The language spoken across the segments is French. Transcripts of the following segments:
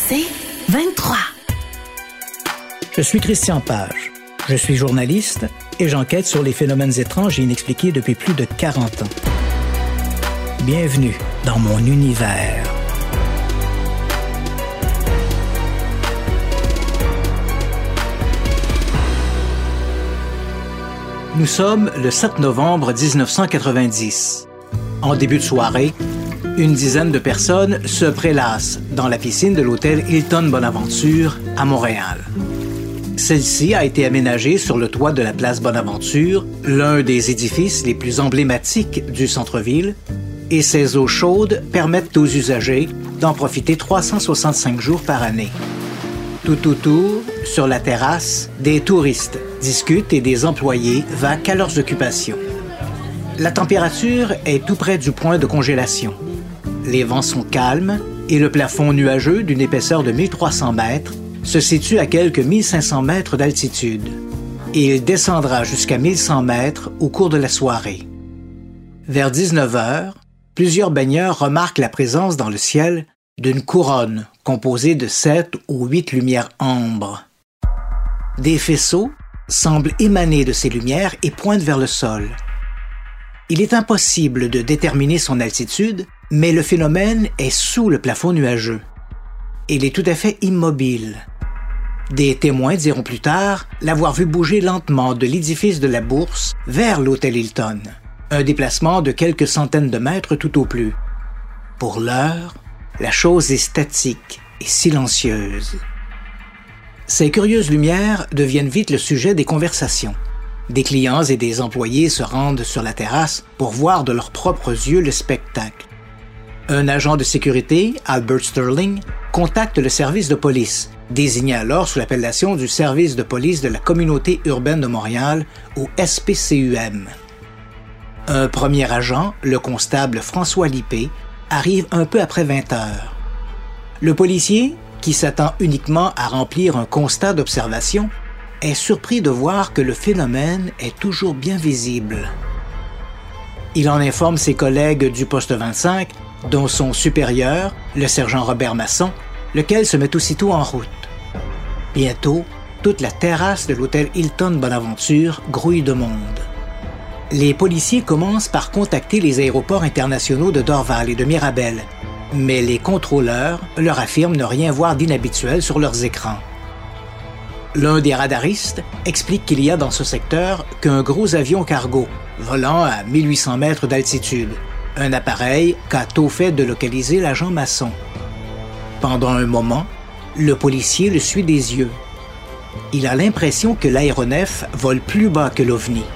C'est 23. Je suis Christian Page. Je suis journaliste et j'enquête sur les phénomènes étranges et inexpliqués depuis plus de 40 ans. Bienvenue dans mon univers. Nous sommes le 7 novembre 1990. En début de soirée, une dizaine de personnes se prélassent dans la piscine de l'hôtel Hilton Bonaventure à Montréal. Celle-ci a été aménagée sur le toit de la place Bonaventure, l'un des édifices les plus emblématiques du centre-ville, et ses eaux chaudes permettent aux usagers d'en profiter 365 jours par année. Tout autour, sur la terrasse, des touristes discutent et des employés vaquent à leurs occupations. La température est tout près du point de congélation. Les vents sont calmes et le plafond nuageux d'une épaisseur de 1300 mètres se situe à quelques 1500 mètres d'altitude. Et il descendra jusqu'à 1100 mètres au cours de la soirée. Vers 19 heures, plusieurs baigneurs remarquent la présence dans le ciel d'une couronne composée de 7 ou 8 lumières ambres. Des faisceaux semblent émaner de ces lumières et pointent vers le sol. Il est impossible de déterminer son altitude, mais le phénomène est sous le plafond nuageux. Il est tout à fait immobile. Des témoins diront plus tard l'avoir vu bouger lentement de l'édifice de la Bourse vers l'hôtel Hilton, un déplacement de quelques centaines de mètres tout au plus. Pour l'heure, la chose est statique et silencieuse. Ces curieuses lumières deviennent vite le sujet des conversations. Des clients et des employés se rendent sur la terrasse pour voir de leurs propres yeux le spectacle. Un agent de sécurité, Albert Sterling, contacte le service de police, désigné alors sous l'appellation du service de police de la communauté urbaine de Montréal, ou SPCUM. Un premier agent, le constable François Lippé, arrive un peu après 20 heures. Le policier, qui s'attend uniquement à remplir un constat d'observation, est surpris de voir que le phénomène est toujours bien visible. Il en informe ses collègues du poste 25, dont son supérieur, le sergent Robert Masson, lequel se met aussitôt en route. Bientôt, toute la terrasse de l'hôtel Hilton Bonaventure grouille de monde. Les policiers commencent par contacter les aéroports internationaux de Dorval et de Mirabel, mais les contrôleurs leur affirment ne rien voir d'inhabituel sur leurs écrans. L'un des radaristes explique qu'il y a dans ce secteur qu'un gros avion cargo, volant à 1800 mètres d'altitude, un appareil qu'a tôt fait de localiser l'agent Masson. Pendant un moment, le policier le suit des yeux. Il a l'impression que l'aéronef vole plus bas que l'OVNI.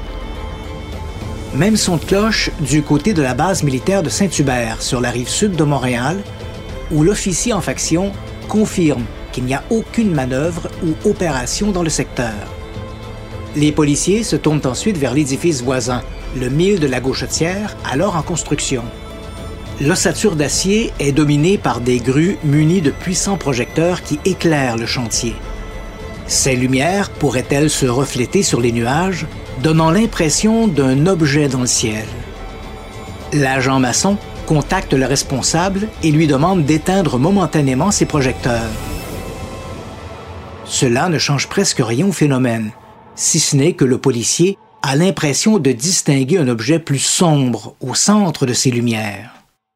Même son de cloche du côté de la base militaire de Saint-Hubert, sur la rive sud de Montréal, où l'officier en faction confirme qu'il n'y a aucune manœuvre ou opération dans le secteur. Les policiers se tournent ensuite vers l'édifice voisin, le Mille de la Gauchetière, alors en construction. L'ossature d'acier est dominée par des grues munies de puissants projecteurs qui éclairent le chantier. Ces lumières pourraient-elles se refléter sur les nuages, donnant l'impression d'un objet dans le ciel? L'agent Masson contacte le responsable et lui demande d'éteindre momentanément ses projecteurs. Cela ne change presque rien au phénomène, si ce n'est que le policier a l'impression de distinguer un objet plus sombre au centre de ces lumières.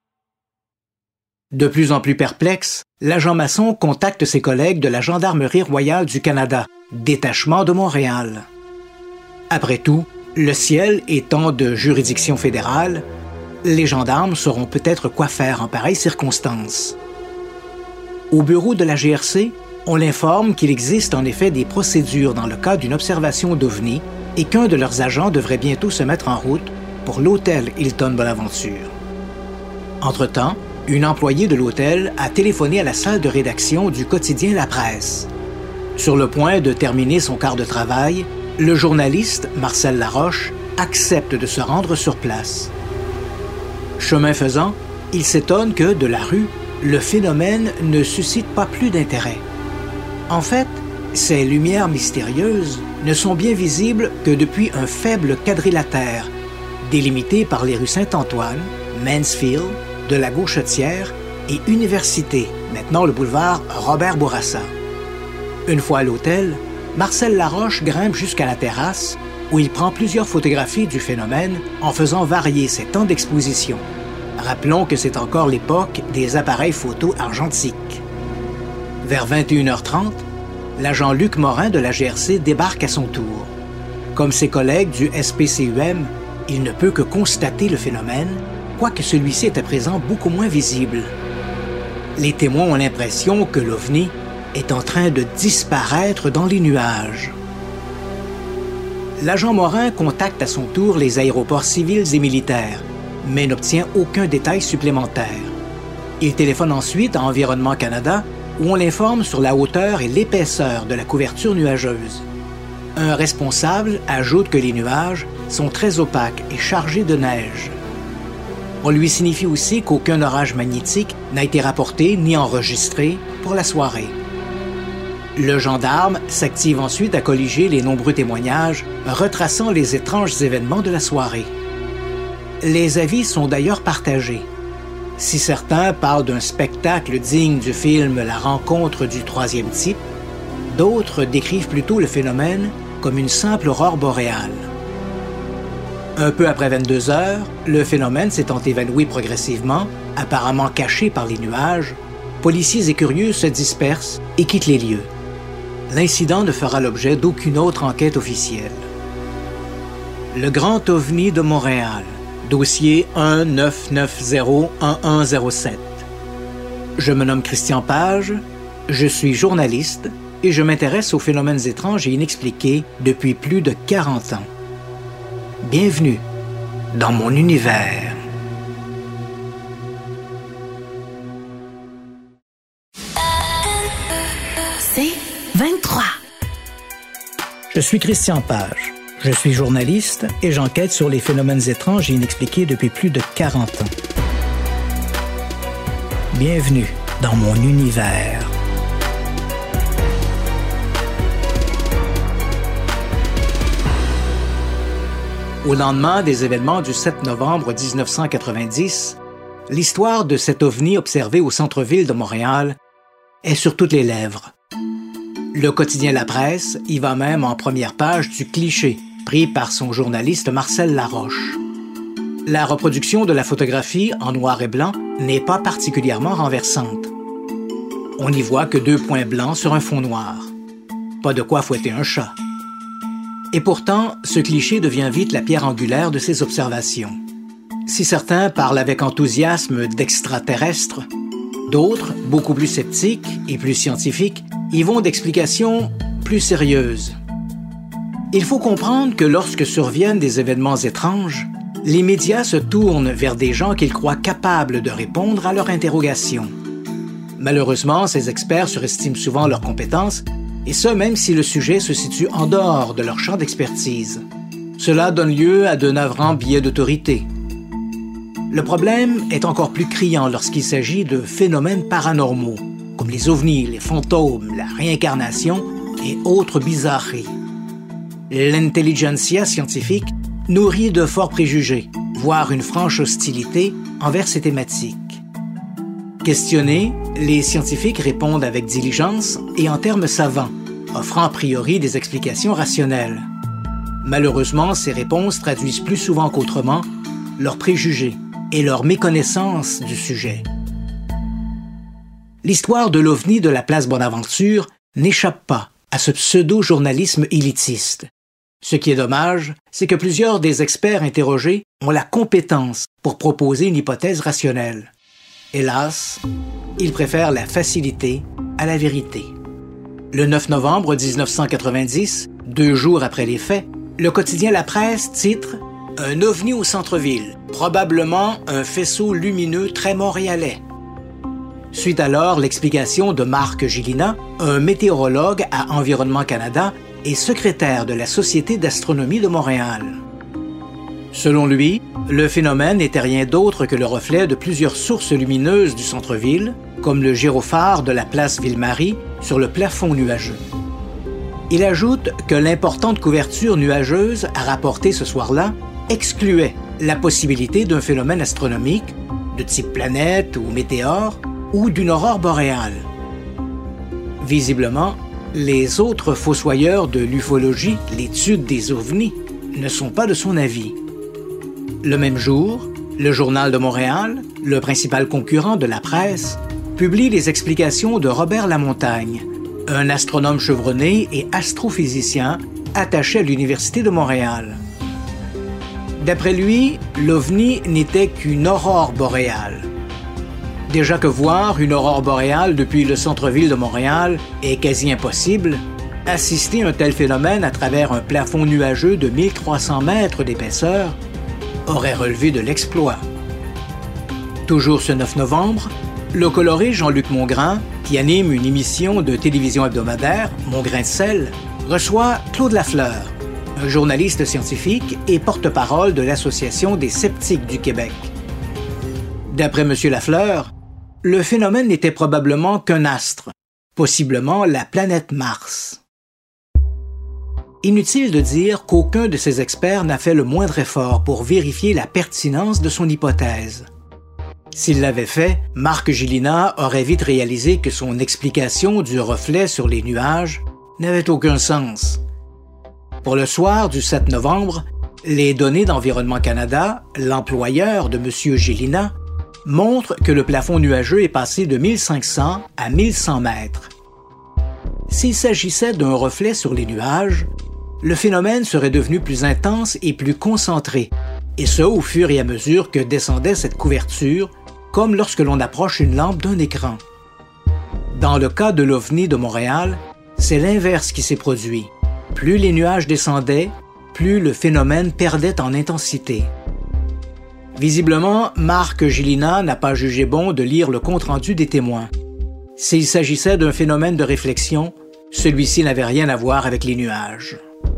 De plus en plus perplexe, l'agent Masson contacte ses collègues de la Gendarmerie royale du Canada, détachement de Montréal. Après tout, le ciel étant de juridiction fédérale, les gendarmes sauront peut-être quoi faire en pareille circonstance. Au bureau de la GRC, on l'informe qu'il existe en effet des procédures dans le cas d'une observation d'OVNI et qu'un de leurs agents devrait bientôt se mettre en route pour l'hôtel Hilton Bonaventure. Entre-temps, une employée de l'hôtel a téléphoné à la salle de rédaction du quotidien La Presse. Sur le point de terminer son quart de travail, le journaliste Marcel Laroche accepte de se rendre sur place. Chemin faisant, il s'étonne que, de la rue, le phénomène ne suscite pas plus d'intérêt. En fait, ces lumières mystérieuses ne sont bien visibles que depuis un faible quadrilatère, délimité par les rues Saint-Antoine, Mansfield, de la Gauchetière et Université, maintenant le boulevard Robert Bourassa. Une fois à l'hôtel, Marcel Laroche grimpe jusqu'à la terrasse où il prend plusieurs photographies du phénomène en faisant varier ses temps d'exposition. Rappelons que c'est encore l'époque des appareils photo argentiques. Vers 21h30, l'agent Luc Morin de la GRC débarque à son tour. Comme ses collègues du SPCUM, il ne peut que constater le phénomène, quoique celui-ci est à présent beaucoup moins visible. Les témoins ont l'impression que l'OVNI est en train de disparaître dans les nuages. L'agent Morin contacte à son tour les aéroports civils et militaires, mais n'obtient aucun détail supplémentaire. Il téléphone ensuite à Environnement Canada, où on l'informe sur la hauteur et l'épaisseur de la couverture nuageuse. Un responsable ajoute que les nuages sont très opaques et chargés de neige. On lui signifie aussi qu'aucun orage magnétique n'a été rapporté ni enregistré pour la soirée. Le gendarme s'active ensuite à colliger les nombreux témoignages retraçant les étranges événements de la soirée. Les avis sont d'ailleurs partagés. Si certains parlent d'un spectacle digne du film La rencontre du troisième type, d'autres décrivent plutôt le phénomène comme une simple aurore boréale. Un peu après 22 heures, le phénomène s'étant évanoui progressivement, apparemment caché par les nuages, policiers et curieux se dispersent et quittent les lieux. L'incident ne fera l'objet d'aucune autre enquête officielle. Le Grand OVNI de Montréal, dossier 19901107. Je me nomme Christian Page, je suis journaliste et je m'intéresse aux phénomènes étranges et inexpliqués depuis plus de 40 ans. Bienvenue dans mon univers. C'est 23. Je suis Christian Page. Je suis journaliste et j'enquête sur les phénomènes étranges et inexpliqués depuis plus de 40 ans. Bienvenue dans mon univers. Au lendemain des événements du 7 novembre 1990, l'histoire de cet ovni observé au centre-ville de Montréal est sur toutes les lèvres. Le quotidien La Presse y va même en première page du cliché, pris par son journaliste Marcel Laroche. La reproduction de la photographie en noir et blanc n'est pas particulièrement renversante. On n'y voit que 2 points blancs sur un fond noir. Pas de quoi fouetter un chat. Et pourtant, ce cliché devient vite la pierre angulaire de ses observations. Si certains parlent avec enthousiasme d'extraterrestres, d'autres, beaucoup plus sceptiques et plus scientifiques, y vont d'explications plus sérieuses. Il faut comprendre que lorsque surviennent des événements étranges, les médias se tournent vers des gens qu'ils croient capables de répondre à leurs interrogations. Malheureusement, ces experts surestiment souvent leurs compétences, et ce même si le sujet se situe en dehors de leur champ d'expertise. Cela donne lieu à de navrants biais d'autorité. Le problème est encore plus criant lorsqu'il s'agit de phénomènes paranormaux, comme les ovnis, les fantômes, la réincarnation et autres bizarreries. L'intelligentsia scientifique nourrit de forts préjugés, voire une franche hostilité envers ces thématiques. Questionnés, les scientifiques répondent avec diligence et en termes savants, offrant a priori des explications rationnelles. Malheureusement, ces réponses traduisent plus souvent qu'autrement leurs préjugés et leur méconnaissance du sujet. L'histoire de l'OVNI de la place Bonaventure n'échappe pas à ce pseudo-journalisme élitiste. Ce qui est dommage, c'est que plusieurs des experts interrogés ont la compétence pour proposer une hypothèse rationnelle. Hélas, ils préfèrent la facilité à la vérité. Le 9 novembre 1990, 2 jours après les faits, le quotidien La Presse titre « Un ovni au centre-ville, probablement un faisceau lumineux très montréalais ». Suite alors l'explication de Marc Gélina, un météorologue à Environnement Canada et secrétaire de la Société d'astronomie de Montréal. Selon lui, le phénomène n'était rien d'autre que le reflet de plusieurs sources lumineuses du centre-ville, comme le gyrophare de la place Ville-Marie sur le plafond nuageux. Il ajoute que l'importante couverture nuageuse à rapporter ce soir-là excluait la possibilité d'un phénomène astronomique, de type planète ou météore, ou d'une aurore boréale. Visiblement, les autres fossoyeurs de l'ufologie, l'étude des ovnis, ne sont pas de son avis. Le même jour, le Journal de Montréal, le principal concurrent de la presse, publie les explications de Robert Lamontagne, un astronome chevronné et astrophysicien attaché à l'Université de Montréal. D'après lui, l'OVNI n'était qu'une aurore boréale. Déjà que voir une aurore boréale depuis le centre-ville de Montréal est quasi impossible, assister à un tel phénomène à travers un plafond nuageux de 1300 mètres d'épaisseur aurait relevé de l'exploit. Toujours ce 9 novembre, le coloré Jean-Luc Mongrain, qui anime une émission de télévision hebdomadaire, Mon Grain de sel, reçoit Claude Lafleur, un journaliste scientifique et porte-parole de l'Association des sceptiques du Québec. D'après M. Lafleur, le phénomène n'était probablement qu'un astre, possiblement la planète Mars. Inutile de dire qu'aucun de ces experts n'a fait le moindre effort pour vérifier la pertinence de son hypothèse. S'il l'avait fait, Marc Gélina aurait vite réalisé que son explication du reflet sur les nuages n'avait aucun sens. Pour le soir du 7 novembre, les données d'Environnement Canada, l'employeur de M. Gélina, montrent que le plafond nuageux est passé de 1500 à 1100 mètres. S'il s'agissait d'un reflet sur les nuages, le phénomène serait devenu plus intense et plus concentré, et ce au fur et à mesure que descendait cette couverture, comme lorsque l'on approche une lampe d'un écran. Dans le cas de l'OVNI de Montréal, c'est l'inverse qui s'est produit. Plus les nuages descendaient, plus le phénomène perdait en intensité. Visiblement, Marc Gélina n'a pas jugé bon de lire le compte-rendu des témoins. S'il s'agissait d'un phénomène de réflexion, celui-ci n'avait rien à voir avec les nuages.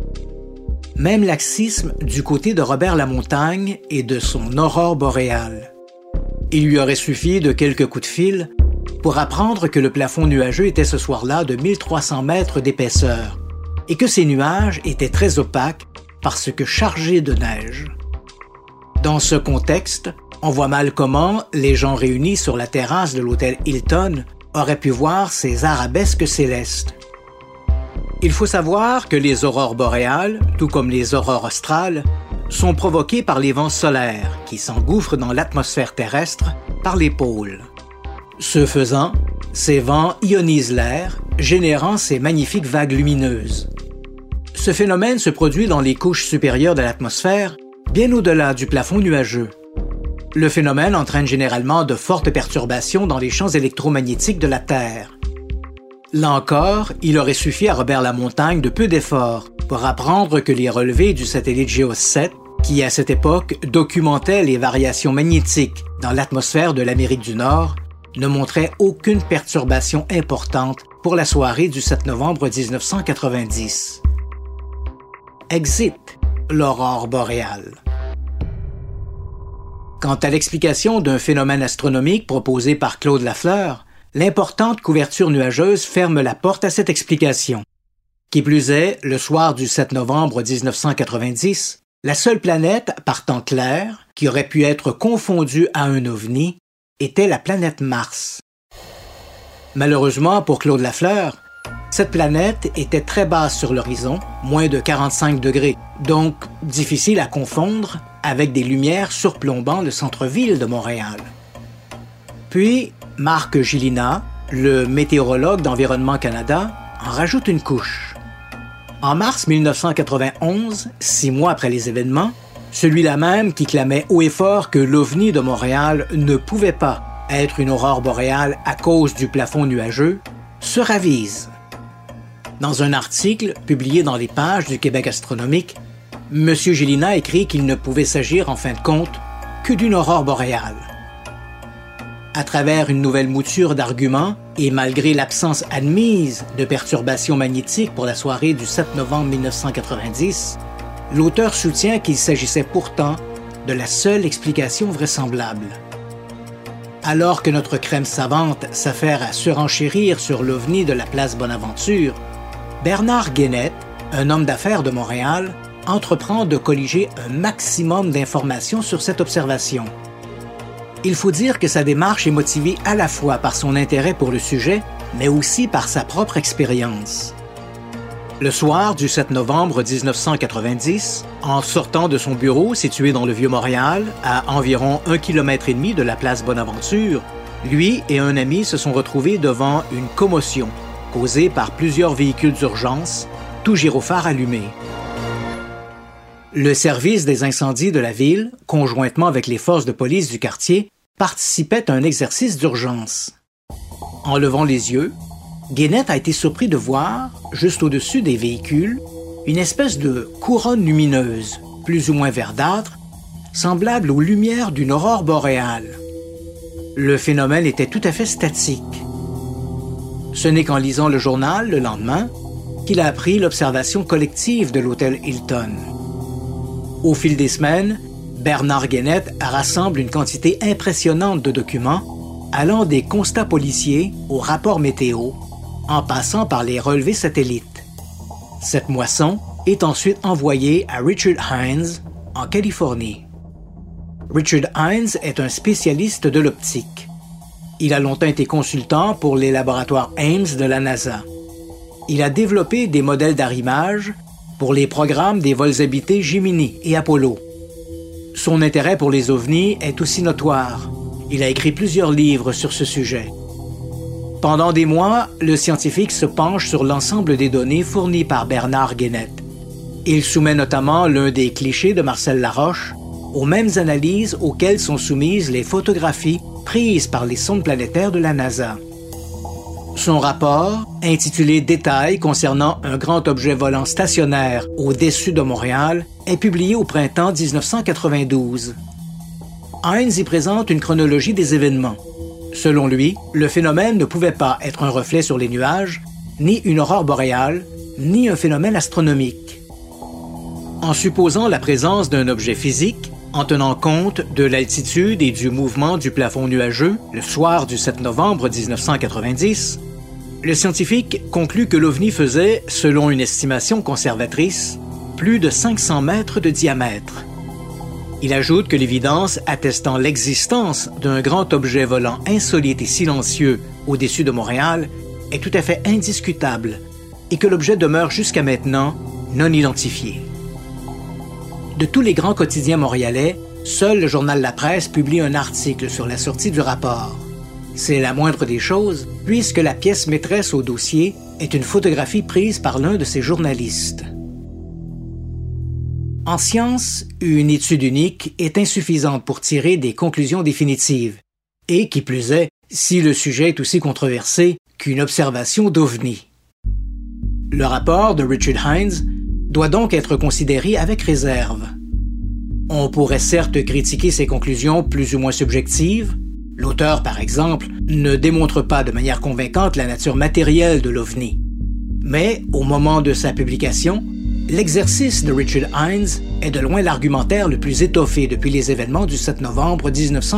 Même laxisme du côté de Robert Lamontagne et de son aurore boréale. Il lui aurait suffi de quelques coups de fil pour apprendre que le plafond nuageux était ce soir-là de 1300 mètres d'épaisseur et que ces nuages étaient très opaques parce que chargés de neige. Dans ce contexte, on voit mal comment les gens réunis sur la terrasse de l'hôtel Hilton auraient pu voir ces arabesques célestes. Il faut savoir que les aurores boréales, tout comme les aurores australes, sont provoquées par les vents solaires qui s'engouffrent dans l'atmosphère terrestre par les pôles. Ce faisant, ces vents ionisent l'air, générant ces magnifiques vagues lumineuses. Ce phénomène se produit dans les couches supérieures de l'atmosphère, bien au-delà du plafond nuageux. Le phénomène entraîne généralement de fortes perturbations dans les champs électromagnétiques de la Terre. Là encore, il aurait suffi à Robert Lamontagne de peu d'efforts pour apprendre que les relevés du satellite GEOS 7, qui à cette époque documentait les variations magnétiques dans l'atmosphère de l'Amérique du Nord, ne montraient aucune perturbation importante pour la soirée du 7 novembre 1990. Exit l'aurore boréale. Quant à l'explication d'un phénomène astronomique proposé par Claude Lafleur, l'importante couverture nuageuse ferme la porte à cette explication. Qui plus est, le soir du 7 novembre 1990, la seule planète par temps clair qui aurait pu être confondue à un ovni était la planète Mars. Malheureusement pour Claude Lafleur, cette planète était très basse sur l'horizon, moins de 45 degrés, donc difficile à confondre avec des lumières surplombant le centre-ville de Montréal. Puis, Marc Gélina, le météorologue d'Environnement Canada, en rajoute une couche. En mars 1991, 6 mois après les événements, celui-là même qui clamait haut et fort que l'OVNI de Montréal ne pouvait pas être une aurore boréale à cause du plafond nuageux, se ravise. Dans un article publié dans les pages du Québec astronomique, M. Gélina écrit qu'il ne pouvait s'agir en fin de compte que d'une aurore boréale. À travers une nouvelle mouture d'arguments, et malgré l'absence admise de perturbations magnétiques pour la soirée du 7 novembre 1990, l'auteur soutient qu'il s'agissait pourtant de la seule explication vraisemblable. Alors que notre crème savante s'affaire à surenchérir sur l'OVNI de la place Bonaventure, Bernard Guénette, un homme d'affaires de Montréal, entreprend de colliger un maximum d'informations sur cette observation. Il faut dire que sa démarche est motivée à la fois par son intérêt pour le sujet, mais aussi par sa propre expérience. Le soir du 7 novembre 1990, en sortant de son bureau situé dans le Vieux-Montréal, à environ 1,5 km de la place Bonaventure, lui et un ami se sont retrouvés devant une commotion causée par plusieurs véhicules d'urgence, tout gyrophare allumé. Le service des incendies de la ville, conjointement avec les forces de police du quartier, participait à un exercice d'urgence. En levant les yeux, Guénette a été surpris de voir, juste au-dessus des véhicules, une espèce de couronne lumineuse, plus ou moins verdâtre, semblable aux lumières d'une aurore boréale. Le phénomène était tout à fait statique. Ce n'est qu'en lisant le journal le lendemain qu'il a appris l'observation collective de l'hôtel Hilton. Au fil des semaines, Bernard Guénette rassemble une quantité impressionnante de documents allant des constats policiers aux rapports météo, en passant par les relevés satellites. Cette moisson est ensuite envoyée à Richard Hines, en Californie. Richard Hines est un spécialiste de l'optique. Il a longtemps été consultant pour les laboratoires Ames de la NASA. Il a développé des modèles d'arrimage pour les programmes des vols habités Gemini et Apollo. Son intérêt pour les ovnis est aussi notoire. Il a écrit plusieurs livres sur ce sujet. Pendant des mois, le scientifique se penche sur l'ensemble des données fournies par Bernard Guénette. Il soumet notamment l'un des clichés de Marcel Laroche aux mêmes analyses auxquelles sont soumises les photographies prises par les sondes planétaires de la NASA. Son rapport, intitulé « Détails concernant un grand objet volant stationnaire au-dessus de Montréal », est publié au printemps 1992. Hines y présente une chronologie des événements. Selon lui, le phénomène ne pouvait pas être un reflet sur les nuages, ni une aurore boréale, ni un phénomène astronomique. En supposant la présence d'un objet physique, en tenant compte de l'altitude et du mouvement du plafond nuageux le soir du 7 novembre 1990, le scientifique conclut que l'OVNI faisait, selon une estimation conservatrice, plus de 500 mètres de diamètre. Il ajoute que l'évidence attestant l'existence d'un grand objet volant insolite et silencieux au-dessus de Montréal est tout à fait indiscutable et que l'objet demeure jusqu'à maintenant non identifié. De tous les grands quotidiens montréalais, seul le journal La Presse publie un article sur la sortie du rapport. C'est la moindre des choses, puisque la pièce maîtresse au dossier est une photographie prise par l'un de ses journalistes. En science, une étude unique est insuffisante pour tirer des conclusions définitives. Et qui plus est, si le sujet est aussi controversé qu'une observation d'OVNI. Le rapport de Richard Hines doit donc être considéré avec réserve. On pourrait certes critiquer ses conclusions plus ou moins subjectives. L'auteur, par exemple, ne démontre pas de manière convaincante la nature matérielle de l'OVNI. Mais, au moment de sa publication, l'exercice de Richard Hines est de loin l'argumentaire le plus étoffé depuis les événements du 7 novembre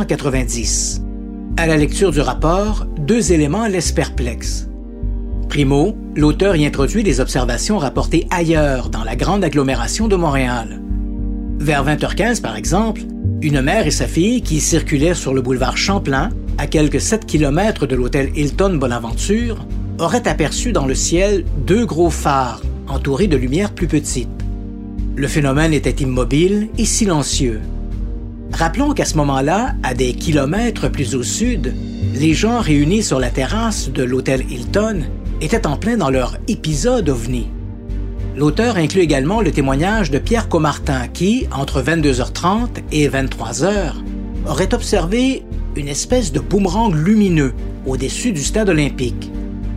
1990. À la lecture du rapport, deux éléments laissent perplexe. Primo, l'auteur y introduit des observations rapportées ailleurs, dans la grande agglomération de Montréal. Vers 20h15, par exemple, une mère et sa fille qui circulaient sur le boulevard Champlain, à quelques 7 km de l'hôtel Hilton Bonaventure, auraient aperçu dans le ciel deux gros phares, entourés de lumières plus petites. Le phénomène était immobile et silencieux. Rappelons qu'à ce moment-là, à des kilomètres plus au sud, les gens réunis sur la terrasse de l'hôtel Hilton étaient en plein dans leur épisode OVNI. L'auteur inclut également le témoignage de Pierre Comartin qui, entre 22h30 et 23h, aurait observé une espèce de boomerang lumineux au-dessus du stade olympique.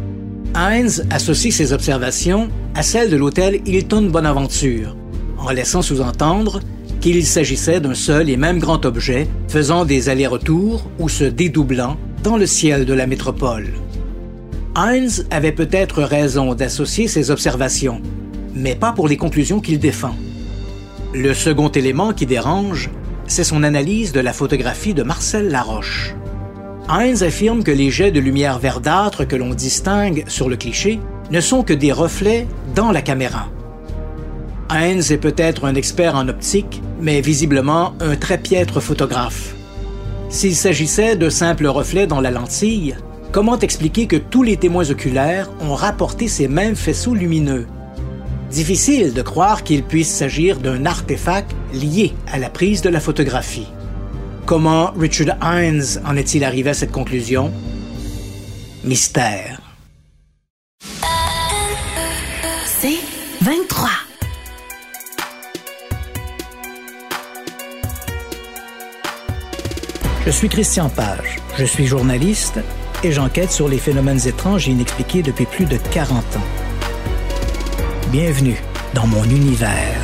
Hines associe ses observations à celles de l'hôtel Hilton Bonaventure, en laissant sous-entendre qu'il s'agissait d'un seul et même grand objet faisant des allers-retours ou se dédoublant dans le ciel de la métropole. Hines avait peut-être raison d'associer ses observations, mais pas pour les conclusions qu'il défend. Le second élément qui dérange, c'est son analyse de la photographie de Marcel Laroche. Hines affirme que les jets de lumière verdâtre que l'on distingue sur le cliché ne sont que des reflets dans la caméra. Hines est peut-être un expert en optique, mais visiblement un très piètre photographe. S'il s'agissait de simples reflets dans la lentille, comment expliquer que tous les témoins oculaires ont rapporté ces mêmes faisceaux lumineux? Difficile de croire qu'il puisse s'agir d'un artefact lié à la prise de la photographie. Comment Richard Hines en est-il arrivé à cette conclusion? Mystère. C'est 23. Je suis Christian Page. Je suis journaliste et j'enquête sur les phénomènes étranges et inexpliqués depuis plus de 40 ans. Bienvenue dans mon univers.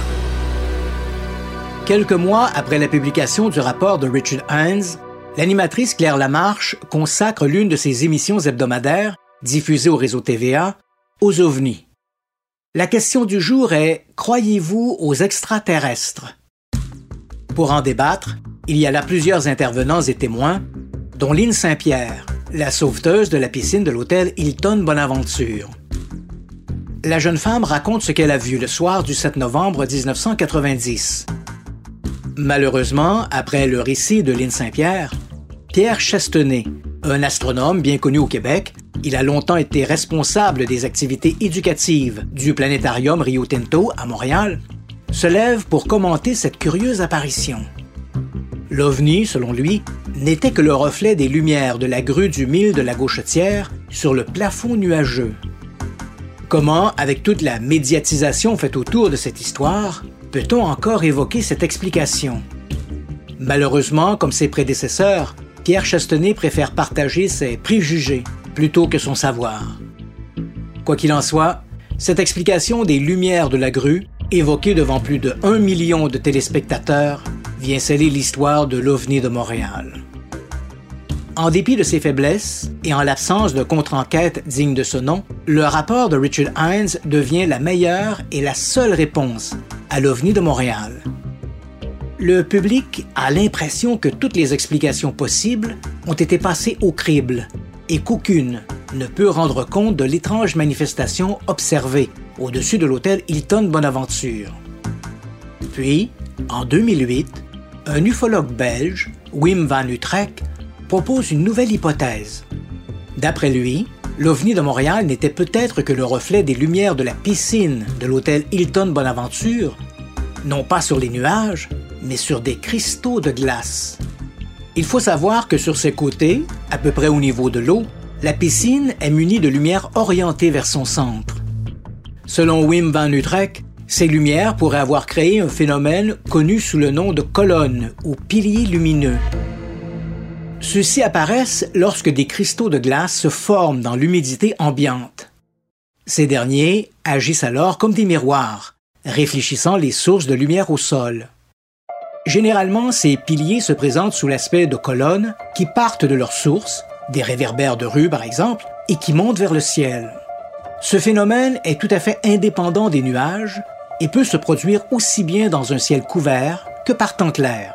Quelques mois après la publication du rapport de Richard Hines, l'animatrice Claire Lamarche consacre l'une de ses émissions hebdomadaires, diffusée au réseau TVA, aux ovnis. La question du jour est « Croyez-vous aux extraterrestres ?» Pour en débattre, il y a là plusieurs intervenants et témoins, dont Lynn Saint-Pierre, la sauveteuse de la piscine de l'hôtel Hilton Bonaventure. La jeune femme raconte ce qu'elle a vu le soir du 7 novembre 1990. Malheureusement, après le récit de Lynn Saint-Pierre, Pierre Chastenay, un astronome bien connu au Québec, il a longtemps été responsable des activités éducatives du planétarium Rio Tinto à Montréal, se lève pour commenter cette curieuse apparition. L'OVNI, selon lui, n'était que le reflet des lumières de la grue du mille de la Gauchetière sur le plafond nuageux. Comment, avec toute la médiatisation faite autour de cette histoire, peut-on encore évoquer cette explication? Malheureusement, comme ses prédécesseurs, Pierre Chastenay préfère partager ses préjugés plutôt que son savoir. Quoi qu'il en soit, cette explication des lumières de la grue, évoquée devant plus de 1 million de téléspectateurs, vient sceller l'histoire de l'OVNI de Montréal. En dépit de ses faiblesses et en l'absence de contre-enquête digne de ce nom, le rapport de Richard Hines devient la meilleure et la seule réponse à l'OVNI de Montréal. Le public a l'impression que toutes les explications possibles ont été passées au crible et qu'aucune ne peut rendre compte de l'étrange manifestation observée au-dessus de l'hôtel Hilton Bonaventure. Puis, en 2008, un ufologue belge, Wim van Utrecht, propose une nouvelle hypothèse. D'après lui, l'OVNI de Montréal n'était peut-être que le reflet des lumières de la piscine de l'hôtel Hilton Bonaventure, non pas sur les nuages, mais sur des cristaux de glace. Il faut savoir que sur ses côtés, à peu près au niveau de l'eau, la piscine est munie de lumières orientées vers son centre. Selon Wim van Utrecht, ces lumières pourraient avoir créé un phénomène connu sous le nom de colonnes ou piliers lumineux. Ceux-ci apparaissent lorsque des cristaux de glace se forment dans l'humidité ambiante. Ces derniers agissent alors comme des miroirs, réfléchissant les sources de lumière au sol. Généralement, ces piliers se présentent sous l'aspect de colonnes qui partent de leur source, des réverbères de rue par exemple, et qui montent vers le ciel. Ce phénomène est tout à fait indépendant des nuages et peut se produire aussi bien dans un ciel couvert que par temps clair.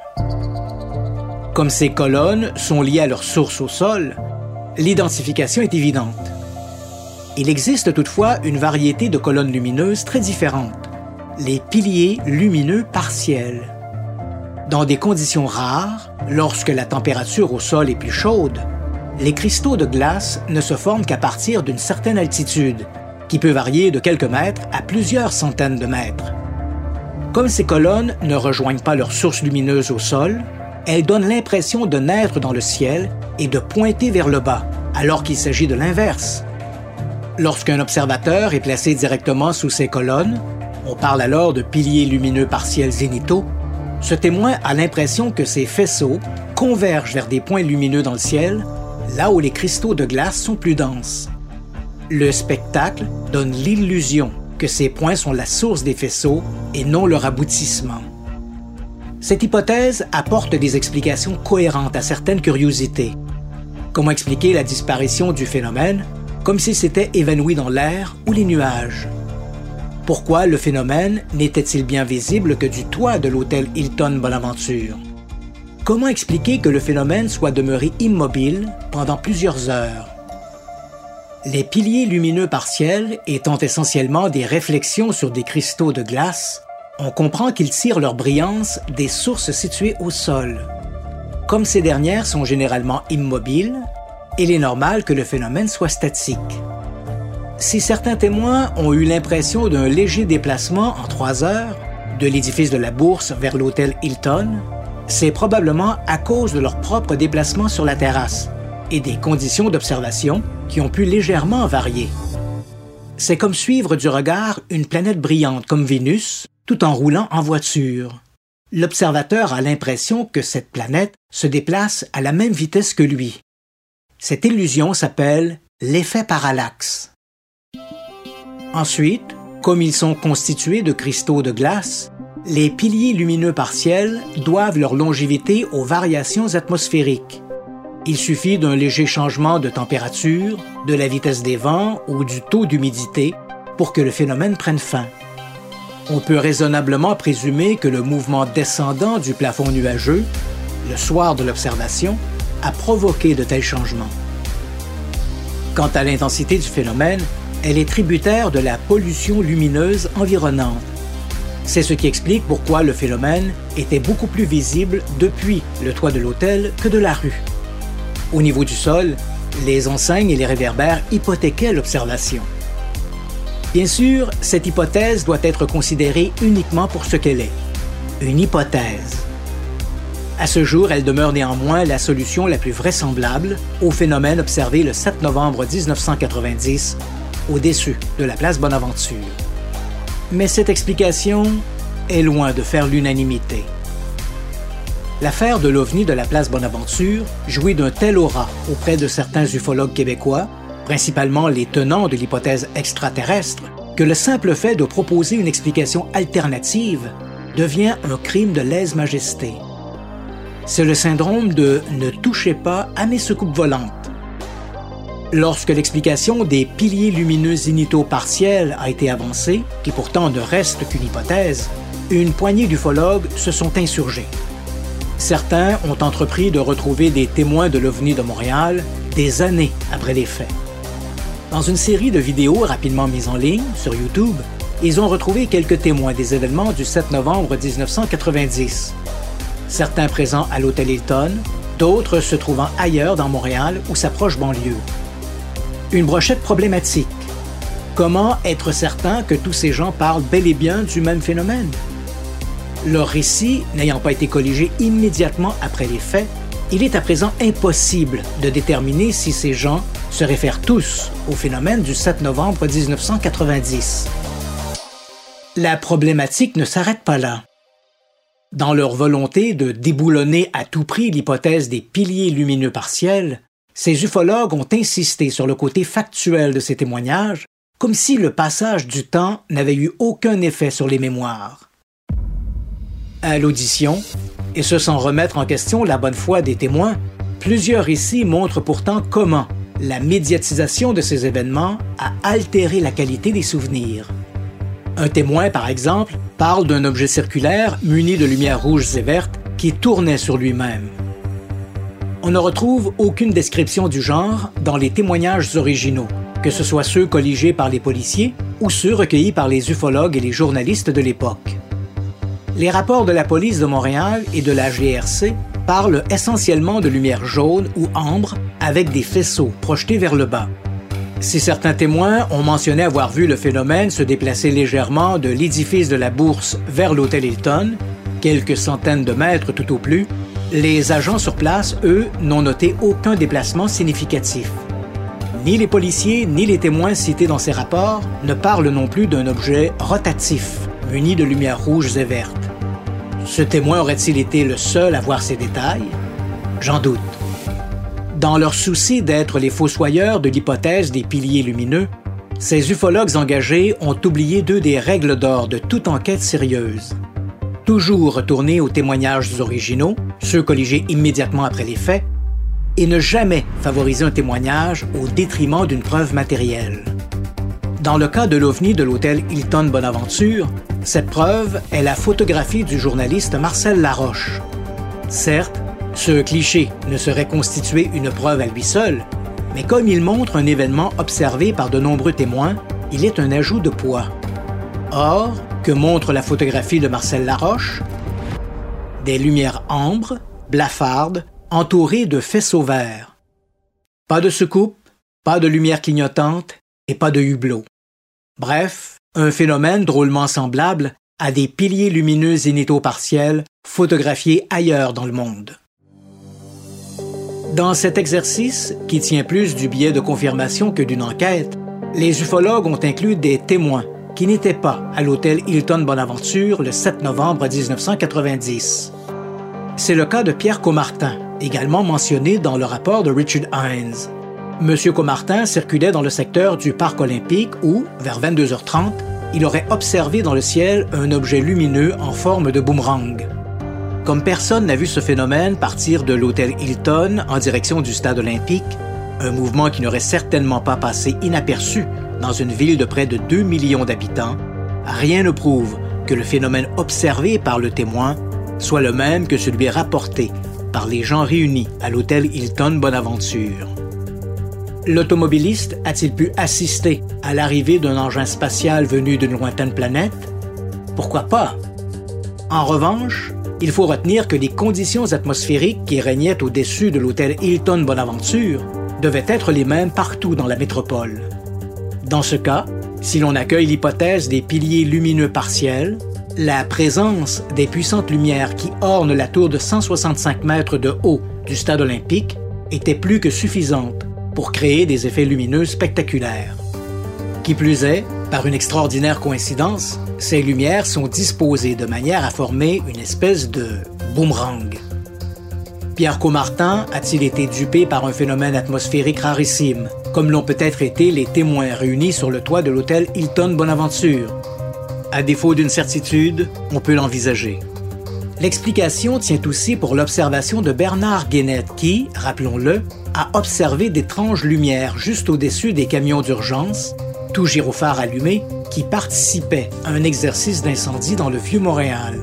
Comme ces colonnes sont liées à leur source au sol, l'identification est évidente. Il existe toutefois une variété de colonnes lumineuses très différentes, les piliers lumineux partiels. Dans des conditions rares, lorsque la température au sol est plus chaude, les cristaux de glace ne se forment qu'à partir d'une certaine altitude, qui peut varier de quelques mètres à plusieurs centaines de mètres. Comme ces colonnes ne rejoignent pas leur source lumineuse au sol, elles donnent l'impression de naître dans le ciel et de pointer vers le bas, alors qu'il s'agit de l'inverse. Lorsqu'un observateur est placé directement sous ces colonnes, on parle alors de piliers lumineux partiels zénithaux, ce témoin a l'impression que ces faisceaux convergent vers des points lumineux dans le ciel, là où les cristaux de glace sont plus denses. Le spectacle donne l'illusion que ces points sont la source des faisceaux et non leur aboutissement. Cette hypothèse apporte des explications cohérentes à certaines curiosités. Comment expliquer la disparition du phénomène comme s'il s'était évanoui dans l'air ou les nuages? Pourquoi le phénomène n'était-il bien visible que du toit de l'hôtel Hilton Bonaventure? Comment expliquer que le phénomène soit demeuré immobile pendant plusieurs heures? Les piliers lumineux partiels étant essentiellement des réflexions sur des cristaux de glace, on comprend qu'ils tirent leur brillance des sources situées au sol. Comme ces dernières sont généralement immobiles, il est normal que le phénomène soit statique. Si certains témoins ont eu l'impression d'un léger déplacement en 3 heures de l'édifice de la Bourse vers l'hôtel Hilton, c'est probablement à cause de leur propre déplacement sur la terrasse et des conditions d'observation qui ont pu légèrement varier. C'est comme suivre du regard une planète brillante comme Vénus tout en roulant en voiture. L'observateur a l'impression que cette planète se déplace à la même vitesse que lui. Cette illusion s'appelle l'effet parallaxe. Ensuite, comme ils sont constitués de cristaux de glace, les piliers lumineux partiels doivent leur longévité aux variations atmosphériques. Il suffit d'un léger changement de température, de la vitesse des vents ou du taux d'humidité pour que le phénomène prenne fin. On peut raisonnablement présumer que le mouvement descendant du plafond nuageux, le soir de l'observation, a provoqué de tels changements. Quant à l'intensité du phénomène, elle est tributaire de la pollution lumineuse environnante. C'est ce qui explique pourquoi le phénomène était beaucoup plus visible depuis le toit de l'hôtel que de la rue. Au niveau du sol, les enseignes et les réverbères hypothéquaient l'observation. Bien sûr, cette hypothèse doit être considérée uniquement pour ce qu'elle est, une hypothèse. À ce jour, elle demeure néanmoins la solution la plus vraisemblable au phénomène observé le 7 novembre 1990 au-dessus de la place Bonaventure. Mais cette explication est loin de faire l'unanimité. L'affaire de l'OVNI de la place Bonaventure jouit d'un tel aura auprès de certains ufologues québécois, principalement les tenants de l'hypothèse extraterrestre, que le simple fait de proposer une explication alternative devient un crime de lèse-majesté. C'est le syndrome de « ne touchez pas à mes soucoupes volantes ». Lorsque l'explication des piliers lumineux zénithaux partiels a été avancée, qui pourtant ne reste qu'une hypothèse, une poignée d'ufologues se sont insurgés. Certains ont entrepris de retrouver des témoins de l'OVNI de Montréal des années après les faits. Dans une série de vidéos rapidement mises en ligne sur YouTube, ils ont retrouvé quelques témoins des événements du 7 novembre 1990. Certains présents à l'hôtel Hilton, d'autres se trouvant ailleurs dans Montréal ou sa proche banlieue. Une brochette problématique. Comment être certain que tous ces gens parlent bel et bien du même phénomène? Leur récit n'ayant pas été colligé immédiatement après les faits, il est à présent impossible de déterminer si ces gens se réfèrent tous au phénomène du 7 novembre 1990. La problématique ne s'arrête pas là. Dans leur volonté de déboulonner à tout prix l'hypothèse des piliers lumineux partiels, ces ufologues ont insisté sur le côté factuel de ces témoignages, comme si le passage du temps n'avait eu aucun effet sur les mémoires. À l'audition, et ce sans remettre en question la bonne foi des témoins, plusieurs récits montrent pourtant comment la médiatisation de ces événements a altéré la qualité des souvenirs. Un témoin, par exemple, parle d'un objet circulaire muni de lumières rouges et vertes qui tournait sur lui-même. On ne retrouve aucune description du genre dans les témoignages originaux, que ce soit ceux colligés par les policiers ou ceux recueillis par les ufologues et les journalistes de l'époque. Les rapports de la police de Montréal et de la GRC parlent essentiellement de lumière jaune ou ambre avec des faisceaux projetés vers le bas. Si certains témoins ont mentionné avoir vu le phénomène se déplacer légèrement de l'édifice de la Bourse vers l'hôtel Hilton, quelques centaines de mètres tout au plus, les agents sur place, eux, n'ont noté aucun déplacement significatif. Ni les policiers ni les témoins cités dans ces rapports ne parlent non plus d'un objet rotatif, muni de lumières rouges et vertes. Ce témoin aurait-il été le seul à voir ces détails? J'en doute. Dans leur souci d'être les fossoyeurs de l'hypothèse des piliers lumineux, ces ufologues engagés ont oublié deux des règles d'or de toute enquête sérieuse. Toujours retourner aux témoignages originaux, ceux colligés immédiatement après les faits, et ne jamais favoriser un témoignage au détriment d'une preuve matérielle. Dans le cas de l'OVNI de l'hôtel Hilton Bonaventure, cette preuve est la photographie du journaliste Marcel Laroche. Certes, ce cliché ne saurait constituer une preuve à lui seul, mais comme il montre un événement observé par de nombreux témoins, il est un ajout de poids. Or, que montre la photographie de Marcel Laroche? Des lumières ambres, blafardes, entouré de faisceaux verts. Pas de soucoupe, pas de lumière clignotante et pas de hublot. Bref, un phénomène drôlement semblable à des piliers lumineux zénitho-partiels photographiés ailleurs dans le monde. Dans cet exercice, qui tient plus du biais de confirmation que d'une enquête, les ufologues ont inclus des témoins qui n'étaient pas à l'hôtel Hilton Bonaventure le 7 novembre 1990. C'est le cas de Pierre Caumartin, également mentionné dans le rapport de Richard Hines. M. Caumartin circulait dans le secteur du Parc olympique où, vers 22h30, il aurait observé dans le ciel un objet lumineux en forme de boomerang. Comme personne n'a vu ce phénomène partir de l'hôtel Hilton en direction du stade olympique, un mouvement qui n'aurait certainement pas passé inaperçu dans une ville de près de 2 millions d'habitants, rien ne prouve que le phénomène observé par le témoin soit le même que celui rapporté par les gens réunis à l'hôtel Hilton Bonaventure. L'automobiliste a-t-il pu assister à l'arrivée d'un engin spatial venu d'une lointaine planète? Pourquoi pas? En revanche, il faut retenir que les conditions atmosphériques qui régnaient au-dessus de l'hôtel Hilton Bonaventure devaient être les mêmes partout dans la métropole. Dans ce cas, si l'on accueille l'hypothèse des piliers lumineux partiels, la présence des puissantes lumières qui ornent la tour de 165 mètres de haut du stade olympique était plus que suffisante pour créer des effets lumineux spectaculaires. Qui plus est, par une extraordinaire coïncidence, ces lumières sont disposées de manière à former une espèce de boomerang. Pierre Caumartin a-t-il été dupé par un phénomène atmosphérique rarissime, comme l'ont peut-être été les témoins réunis sur le toit de l'hôtel Hilton Bonaventure? À défaut d'une certitude, on peut l'envisager. L'explication tient aussi pour l'observation de Bernard Guénette qui, rappelons-le, a observé d'étranges lumières juste au-dessus des camions d'urgence, tout gyrophare allumé, qui participaient à un exercice d'incendie dans le Vieux-Montréal.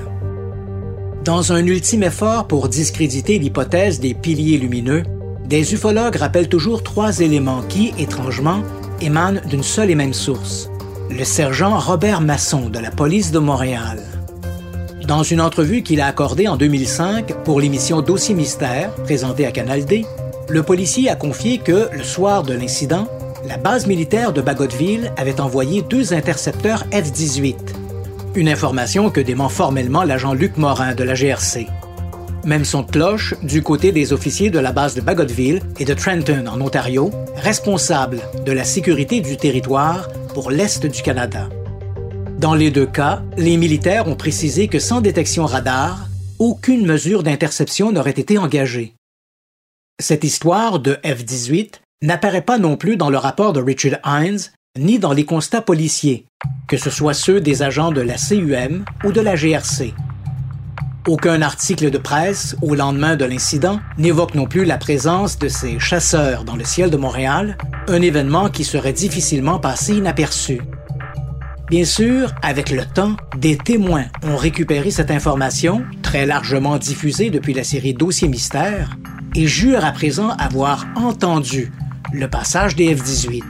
Dans un ultime effort pour discréditer l'hypothèse des piliers lumineux, des ufologues rappellent toujours 3 éléments qui, étrangement, émanent d'une seule et même source: le sergent Robert Masson de la police de Montréal. Dans une entrevue qu'il a accordée en 2005 pour l'émission Dossier Mystère, présentée à Canal D, le policier a confié que, le soir de l'incident, la base militaire de Bagotville avait envoyé 2 intercepteurs F-18. Une information que dément formellement l'agent Luc Morin de la GRC. Même son de cloche du côté des officiers de la base de Bagotville et de Trenton, en Ontario, responsables de la sécurité du territoire pour l'Est du Canada. Dans les 2 cas, les militaires ont précisé que sans détection radar, aucune mesure d'interception n'aurait été engagée. Cette histoire de F-18 n'apparaît pas non plus dans le rapport de Richard Hines, ni dans les constats policiers, que ce soit ceux des agents de la CUM ou de la GRC. Aucun article de presse, au lendemain de l'incident, n'évoque non plus la présence de ces chasseurs dans le ciel de Montréal, un événement qui serait difficilement passé inaperçu. Bien sûr, avec le temps, des témoins ont récupéré cette information, très largement diffusée depuis la série Dossier Mystère, et jurent à présent avoir entendu le passage des F-18.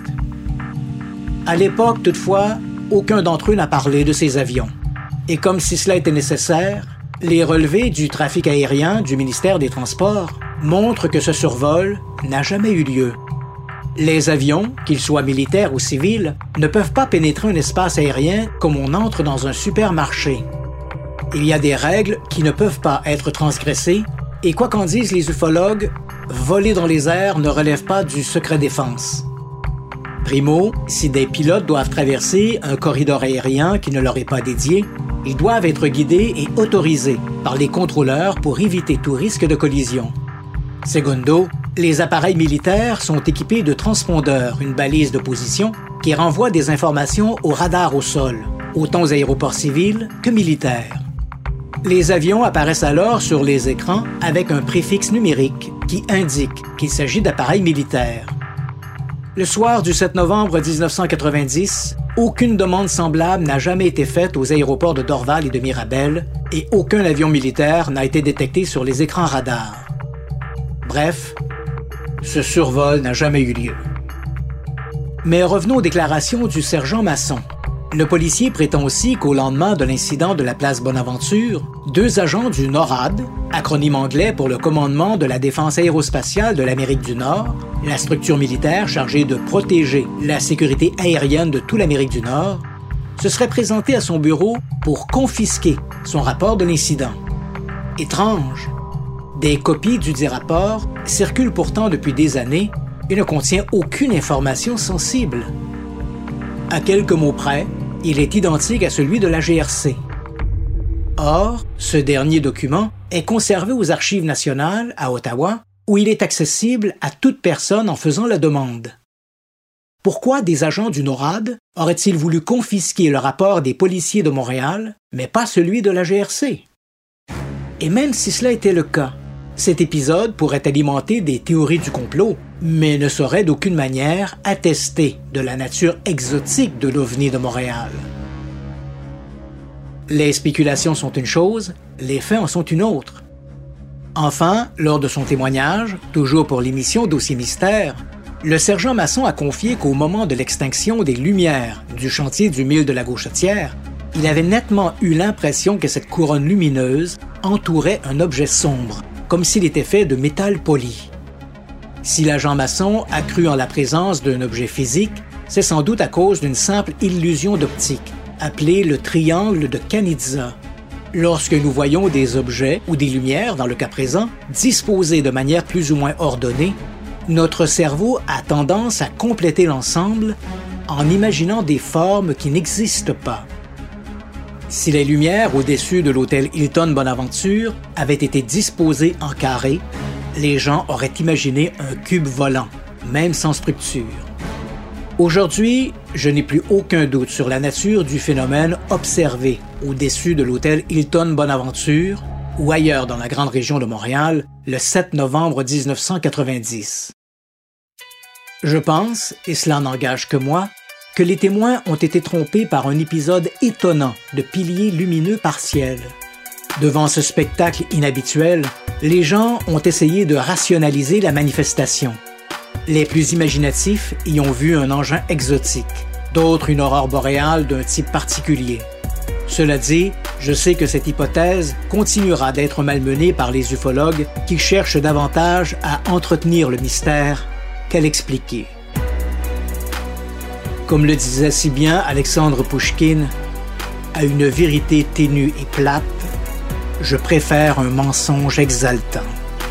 À l'époque, toutefois, aucun d'entre eux n'a parlé de ces avions. Et comme si cela était nécessaire, les relevés du trafic aérien du ministère des Transports montrent que ce survol n'a jamais eu lieu. Les avions, qu'ils soient militaires ou civils, ne peuvent pas pénétrer un espace aérien comme on entre dans un supermarché. Il y a des règles qui ne peuvent pas être transgressées, et quoi qu'en disent les ufologues, voler dans les airs ne relève pas du secret défense. Primo, si des pilotes doivent traverser un corridor aérien qui ne leur est pas dédié, ils doivent être guidés et autorisés par les contrôleurs pour éviter tout risque de collision. Secondo, les appareils militaires sont équipés de transpondeurs, une balise de position, qui renvoie des informations au radar au sol, autant aux aéroports civils que militaires. Les avions apparaissent alors sur les écrans avec un préfixe numérique qui indique qu'il s'agit d'appareils militaires. Le soir du 7 novembre 1990, aucune demande semblable n'a jamais été faite aux aéroports de Dorval et de Mirabel et aucun avion militaire n'a été détecté sur les écrans radars. Bref, ce survol n'a jamais eu lieu. Mais revenons aux déclarations du sergent Masson. Le policier prétend aussi qu'au lendemain de l'incident de la place Bonaventure, 2 agents du NORAD, acronyme anglais pour le commandement de la défense aérospatiale de l'Amérique du Nord, la structure militaire chargée de protéger la sécurité aérienne de toute l'Amérique du Nord, se serait présenté à son bureau pour confisquer son rapport de l'incident. Étrange. Des copies dudit rapport circulent pourtant depuis des années et ne contient aucune information sensible. À quelques mots près, il est identique à celui de la GRC. Or, ce dernier document est conservé aux Archives nationales à Ottawa, où il est accessible à toute personne en faisant la demande. Pourquoi des agents du NORAD auraient-ils voulu confisquer le rapport des policiers de Montréal, mais pas celui de la GRC? Et même si cela était le cas, cet épisode pourrait alimenter des théories du complot, mais ne saurait d'aucune manière attester de la nature exotique de l'OVNI de Montréal. Les spéculations sont une chose, les faits en sont une autre. Enfin, lors de son témoignage, toujours pour l'émission Dossier Mystère, le sergent Masson a confié qu'au moment de l'extinction des lumières du chantier du mille de la Gauchetière, il avait nettement eu l'impression que cette couronne lumineuse entourait un objet sombre, comme s'il était fait de métal poli. Si l'agent Masson a cru en la présence d'un objet physique, c'est sans doute à cause d'une simple illusion d'optique, appelée le triangle de Canizza. Lorsque nous voyons des objets ou des lumières, dans le cas présent, disposés de manière plus ou moins ordonnée, notre cerveau a tendance à compléter l'ensemble en imaginant des formes qui n'existent pas. Si les lumières au-dessus de l'hôtel Hilton Bonaventure avaient été disposées en carré, les gens auraient imaginé un cube volant, même sans structure. Aujourd'hui, je n'ai plus aucun doute sur la nature du phénomène observé au-dessus de l'hôtel Hilton Bonaventure ou ailleurs dans la grande région de Montréal le 7 novembre 1990. Je pense, et cela n'engage que moi, que les témoins ont été trompés par un épisode étonnant de piliers lumineux partiels. Devant ce spectacle inhabituel, les gens ont essayé de rationaliser la manifestation. Les plus imaginatifs y ont vu un engin exotique, d'autres une aurore boréale d'un type particulier. Cela dit, je sais que cette hypothèse continuera d'être malmenée par les ufologues qui cherchent davantage à entretenir le mystère qu'à l'expliquer. Comme le disait si bien Alexandre Pouchkine, à une vérité ténue et plate, je préfère un mensonge exaltant.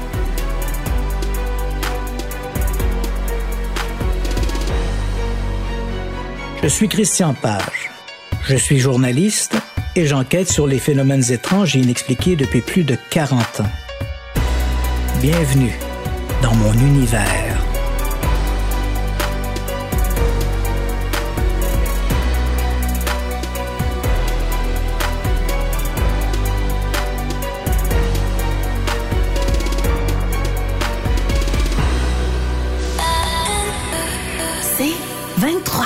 Je suis Christian Page. Je suis journaliste et j'enquête sur les phénomènes étranges et inexpliqués depuis plus de 40 ans. Bienvenue dans mon univers. C'est 23.